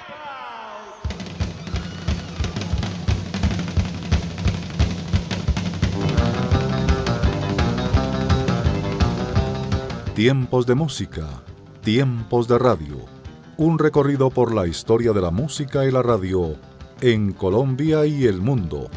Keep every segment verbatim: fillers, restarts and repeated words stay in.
Tiempos de música, tiempos de radio. Un recorrido por la historia de la música y la radio en Colombia y el mundo.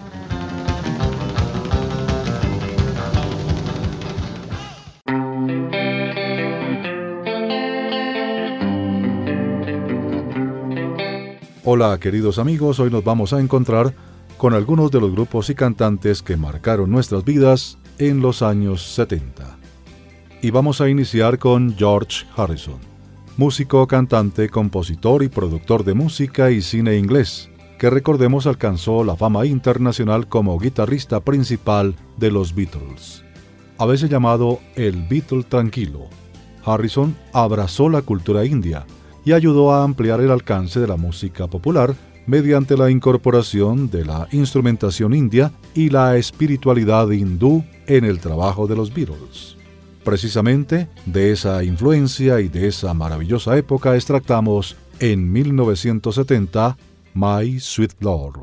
Hola queridos amigos, hoy nos vamos a encontrar con algunos de los grupos y cantantes que marcaron nuestras vidas en los años setenta. Y vamos a iniciar con George Harrison, músico, cantante, compositor y productor de música y cine inglés, que recordemos alcanzó la fama internacional como guitarrista principal de los Beatles. A veces llamado el Beatle tranquilo, Harrison abrazó la cultura india y ayudó a ampliar el alcance de la música popular mediante la incorporación de la instrumentación india y la espiritualidad hindú en el trabajo de los Beatles. Precisamente de esa influencia y de esa maravillosa época extractamos en mil novecientos setenta My Sweet Lord.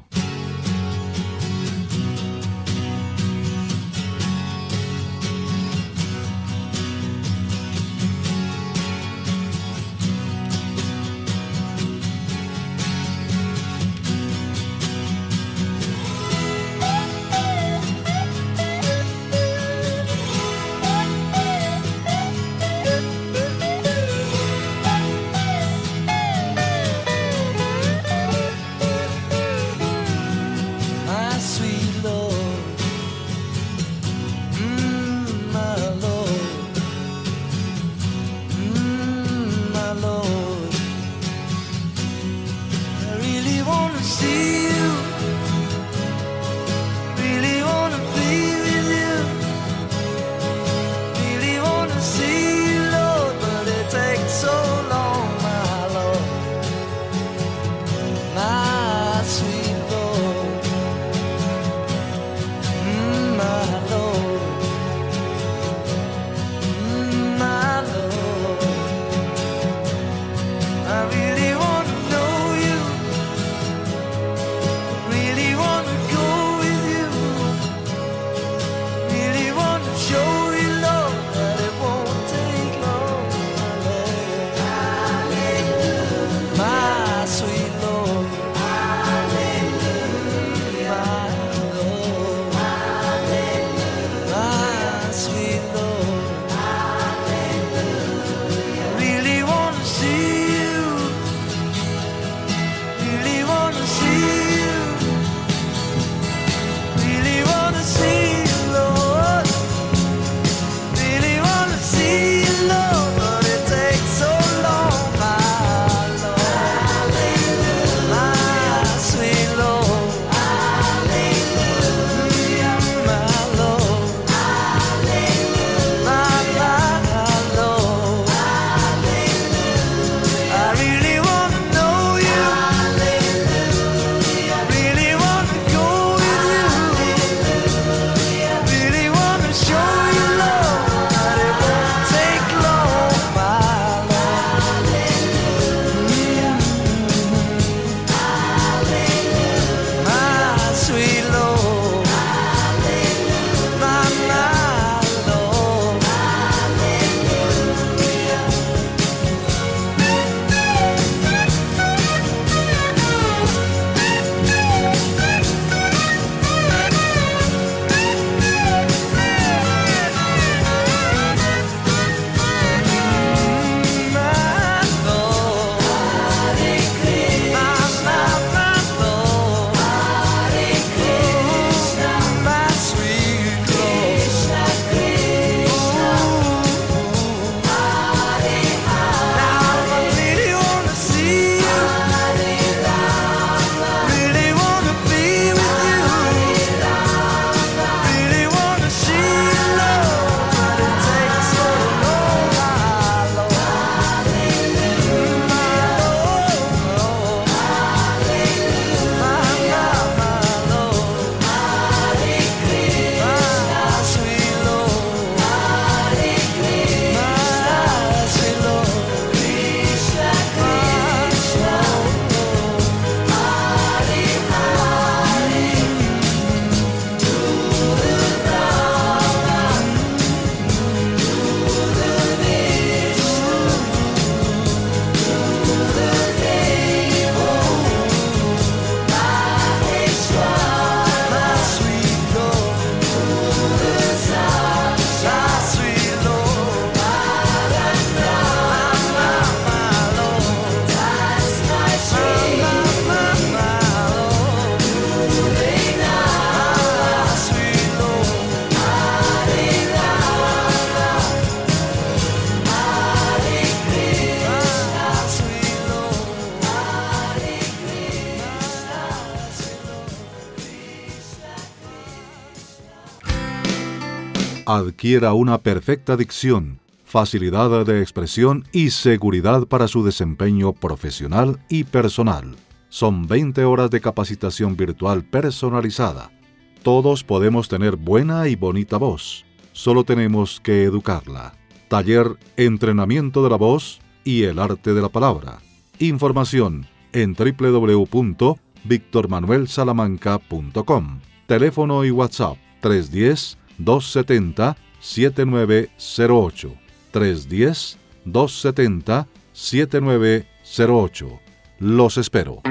adquiera una perfecta dicción, facilidad de expresión y seguridad para su desempeño profesional y personal. Son veinte horas de capacitación virtual personalizada. Todos podemos tener buena y bonita voz. Solo tenemos que educarla. Taller Entrenamiento de la Voz y el Arte de la Palabra. Información en doble u doble u doble u punto víctor manuel salamanca punto com. Teléfono y WhatsApp tres uno cero, dos siete cero, siete nueve cero ocho. tres uno cero, dos siete cero, siete nueve cero ocho. Los espero.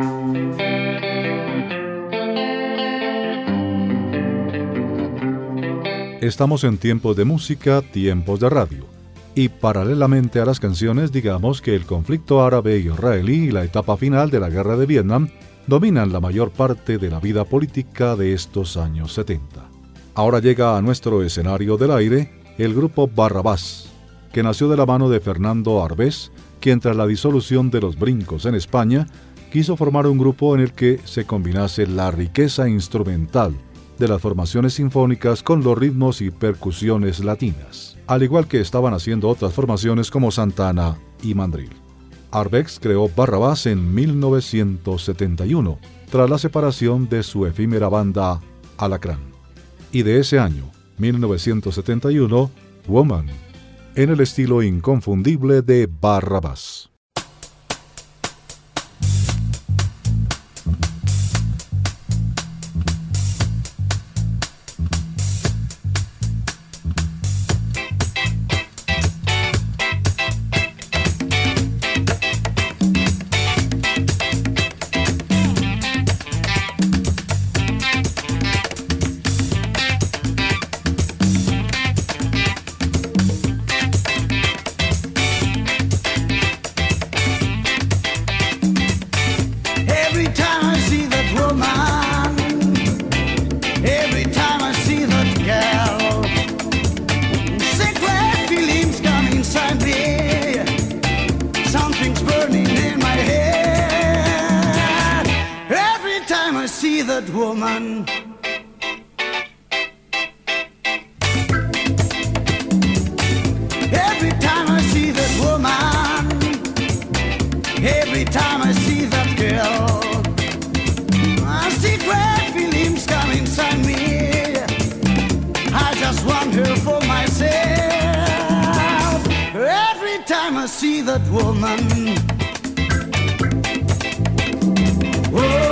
Estamos en tiempos de música, tiempos de radio. Y paralelamente a las canciones, digamos que el conflicto árabe-israelí y la etapa final de la guerra de Vietnam dominan la mayor parte de la vida política de estos años setenta. Ahora llega a nuestro escenario del aire el grupo Barrabás, que nació de la mano de Fernando Arbés, quien tras la disolución de los Brincos en España, quiso formar un grupo en el que se combinase la riqueza instrumental de las formaciones sinfónicas con los ritmos y percusiones latinas, al igual que estaban haciendo otras formaciones como Santana y Mandril. Arbex creó Barrabás en mil novecientos setenta y uno, tras la separación de su efímera banda Alacrán. Y de ese año, mil novecientos setenta y uno, Woman, en el estilo inconfundible de Barrabás. That woman, every time I see that woman, every time I see that girl, I see great feelings come inside me. I just want her for myself. Every time I see that woman, oh,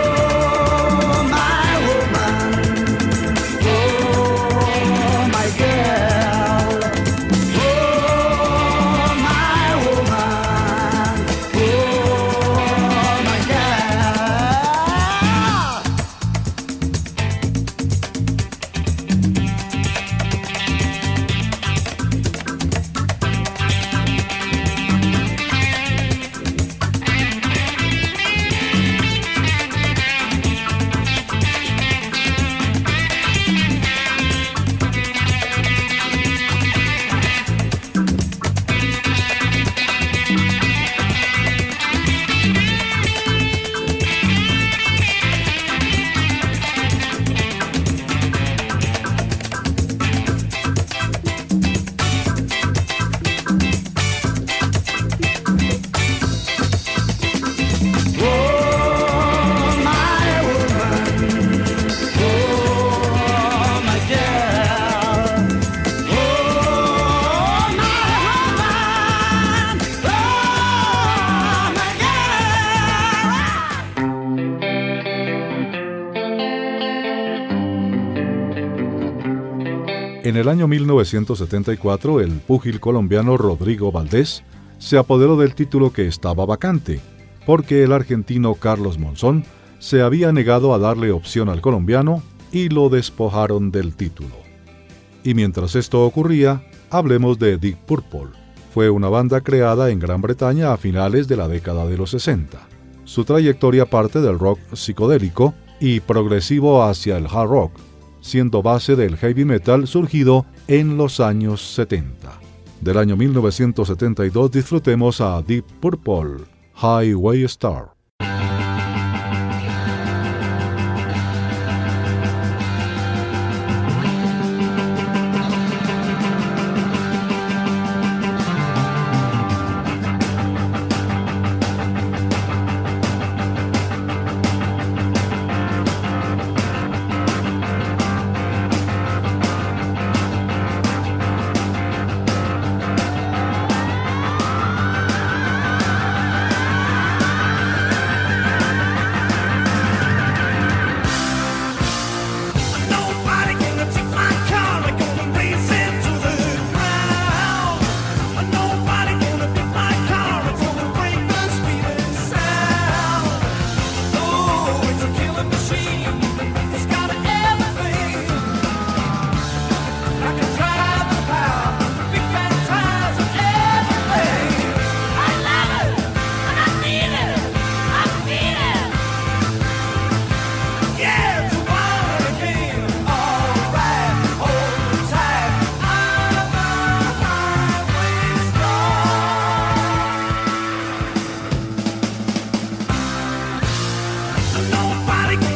En el año mil novecientos setenta y cuatro, el púgil colombiano Rodrigo Valdés se apoderó del título que estaba vacante, porque el argentino Carlos Monzón se había negado a darle opción al colombiano y lo despojaron del título. Y mientras esto ocurría, hablemos de Deep Purple. Fue una banda creada en Gran Bretaña a finales de la década de los sesenta. Su trayectoria parte del rock psicodélico y progresivo hacia el hard rock, siendo base del heavy metal surgido en los años setenta. Del año mil novecientos setenta y dos disfrutemos a Deep Purple, Highway Star.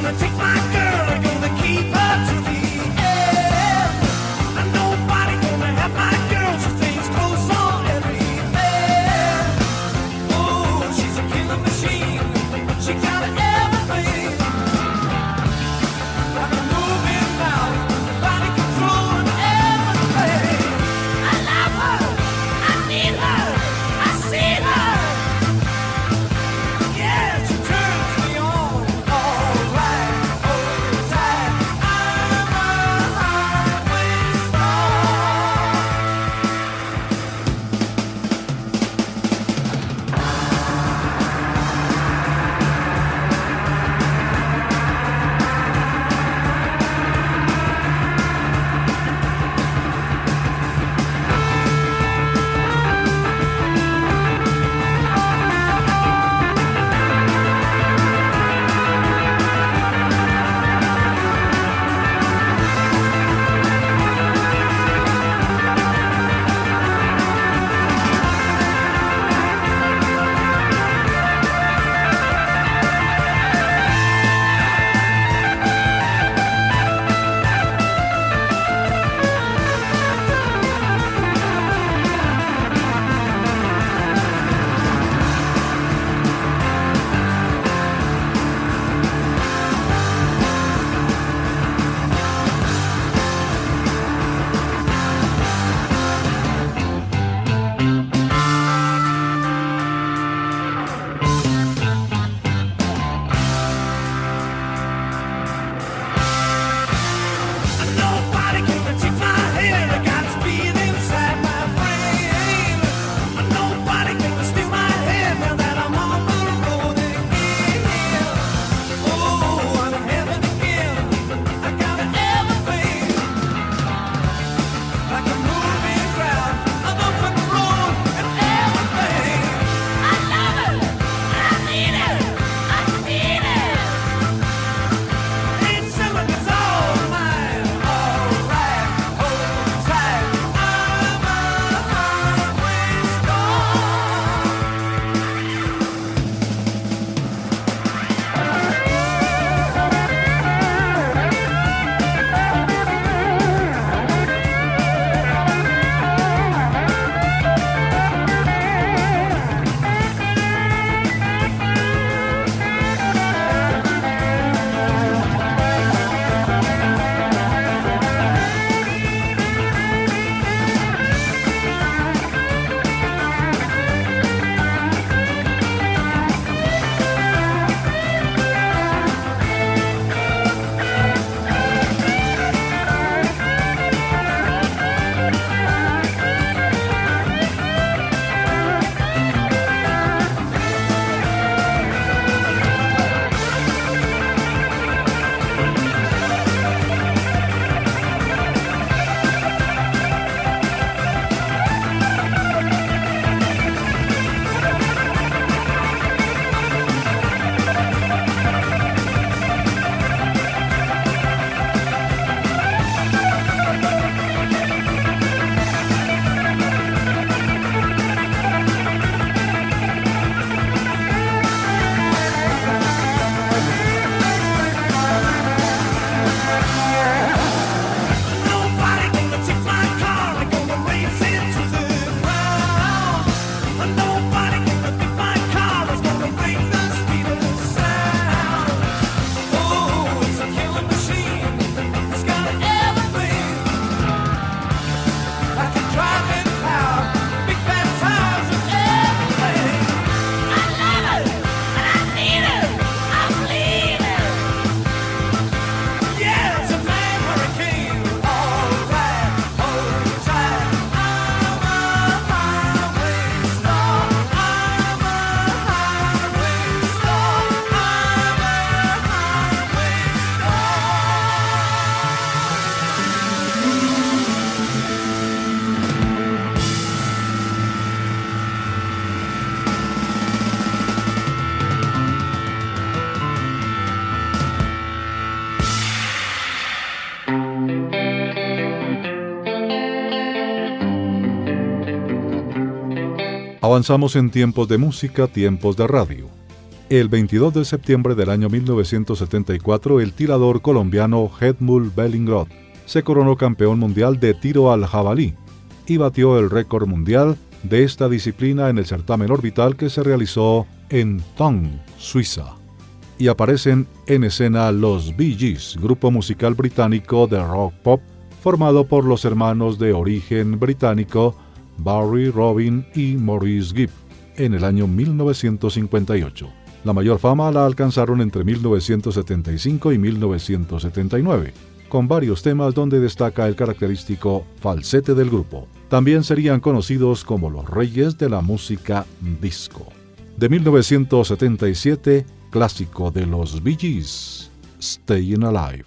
Avanzamos en tiempos de música, tiempos de radio. El veintidós de septiembre del año mil novecientos setenta y cuatro, el tirador colombiano Edmund Bellingroth se coronó campeón mundial de tiro al jabalí y batió el récord mundial de esta disciplina en el certamen orbital que se realizó en Thun, Suiza. Y aparecen en escena los Bee Gees, grupo musical británico de rock pop formado por los hermanos de origen británico Barry, Robin y Maurice Gibb en el año mil novecientos cincuenta y ocho. La mayor fama la alcanzaron entre mil novecientos setenta y cinco y mil novecientos setenta y nueve, con varios temas donde destaca el característico falsete del grupo. También serían conocidos como los reyes de la música disco. De mil novecientos setenta y siete, clásico de los Bee Gees, Staying Alive.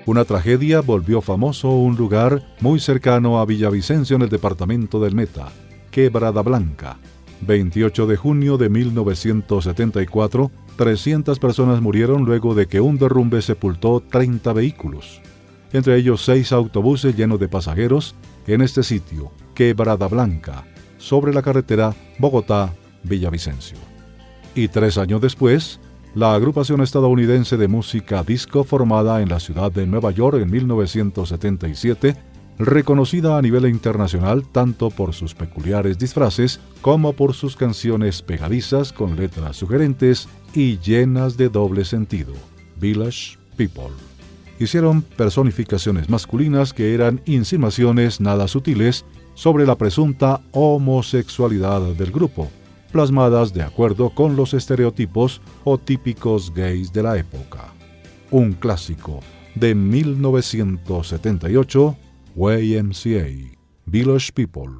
Una tragedia volvió famoso un lugar muy cercano a Villavicencio en el departamento del Meta, Quebrada Blanca. veintiocho de junio de mil novecientos setenta y cuatro, trescientas personas murieron luego de que un derrumbe sepultó treinta vehículos, entre ellos seis autobuses llenos de pasajeros, en este sitio, Quebrada Blanca, sobre la carretera Bogotá-Villavicencio. Y tres años después, la agrupación estadounidense de música disco formada en la ciudad de Nueva York en mil novecientos setenta y siete, reconocida a nivel internacional tanto por sus peculiares disfraces como por sus canciones pegadizas con letras sugerentes y llenas de doble sentido, Village People. Hicieron personificaciones masculinas que eran insinuaciones nada sutiles sobre la presunta homosexualidad del grupo, plasmadas de acuerdo con los estereotipos o típicos gays de la época. Un clásico de mil novecientos setenta y ocho, Y M C A, Village People.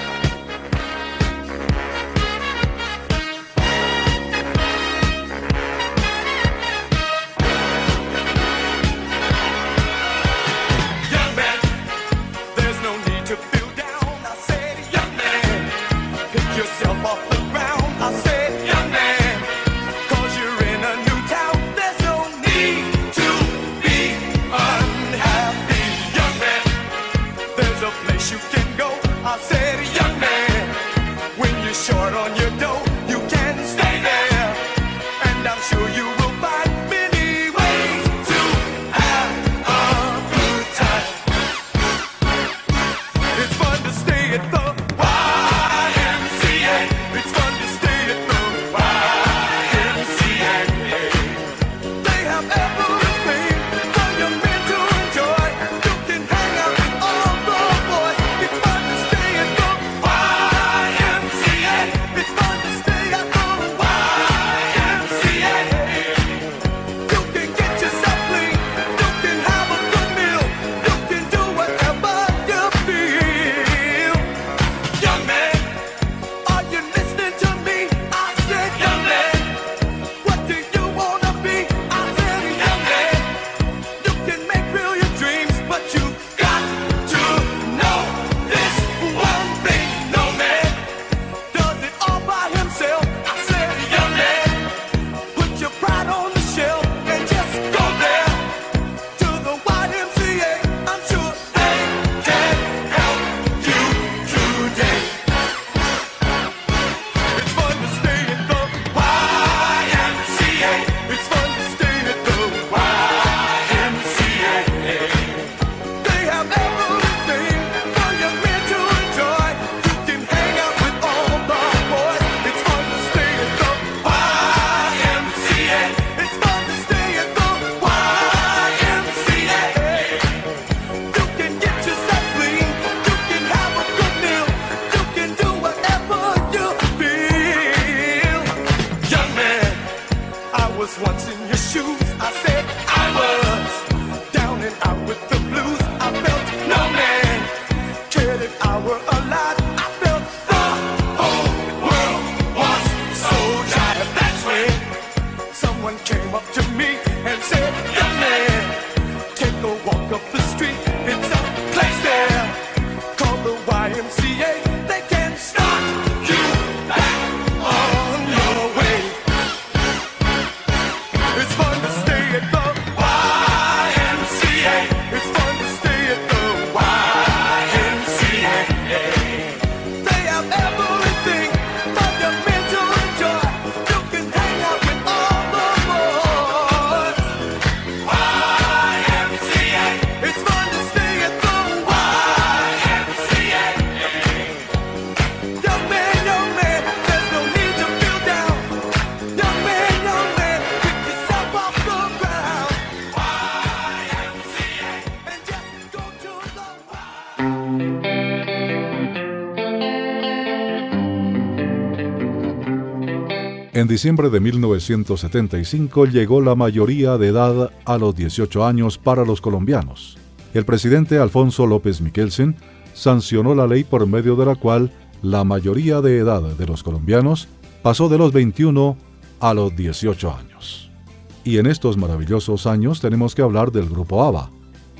En diciembre de mil novecientos setenta y cinco llegó la mayoría de edad a los dieciocho años para los colombianos. El presidente Alfonso López Miquelsen sancionó la ley por medio de la cual la mayoría de edad de los colombianos pasó de los veintiuno a los dieciocho años. Y en estos maravillosos años tenemos que hablar del grupo ABBA,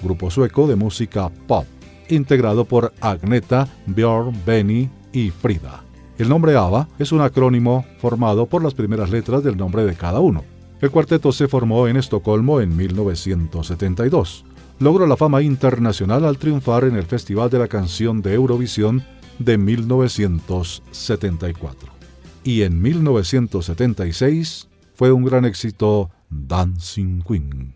grupo sueco de música pop, integrado por Agneta, Björn, Benny y Frida. El nombre ABBA es un acrónimo formado por las primeras letras del nombre de cada uno. El cuarteto se formó en Estocolmo en mil novecientos setenta y dos. Logró la fama internacional al triunfar en el Festival de la Canción de Eurovisión de mil novecientos setenta y cuatro. Y en mil novecientos setenta y seis fue un gran éxito Dancing Queen.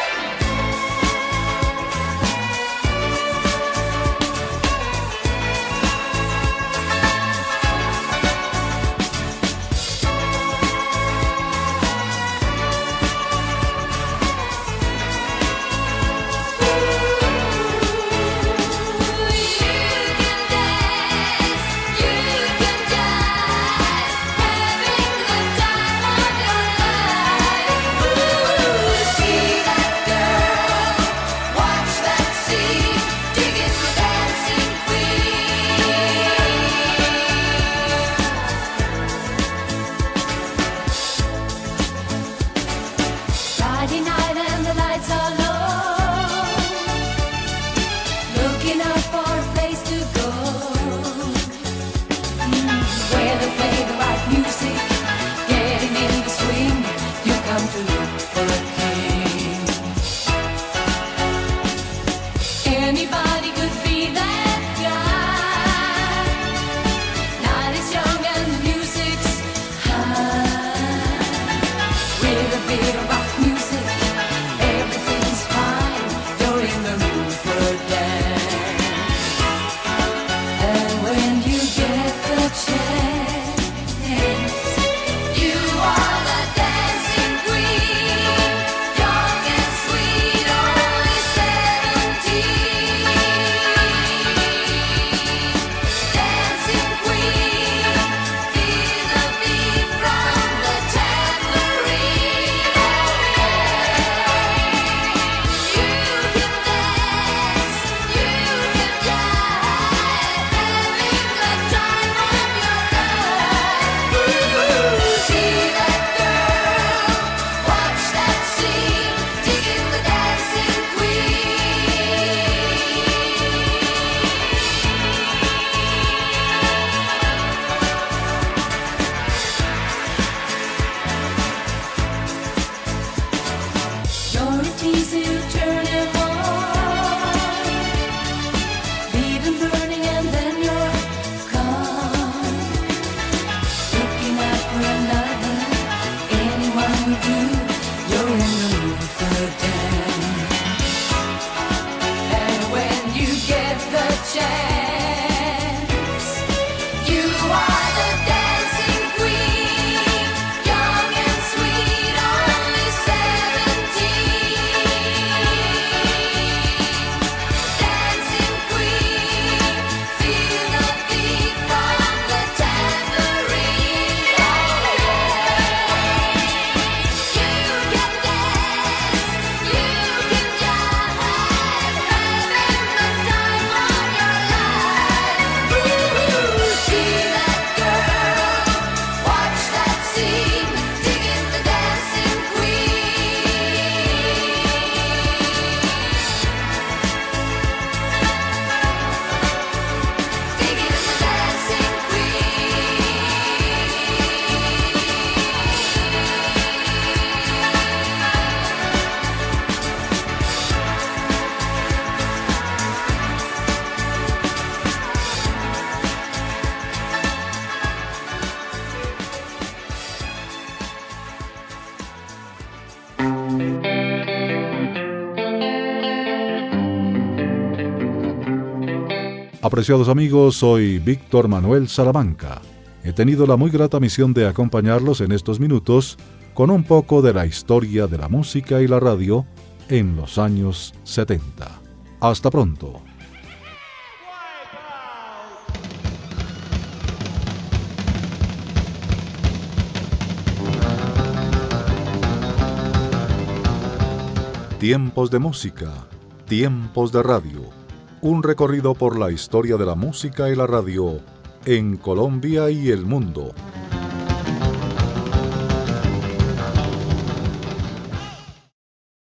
Apreciados amigos, soy Víctor Manuel Salamanca. He tenido la muy grata misión de acompañarlos en estos minutos con un poco de la historia de la música y la radio en los años setenta. Hasta pronto. Tiempos de música, tiempos de radio. Un recorrido por la historia de la música y la radio en Colombia y el mundo.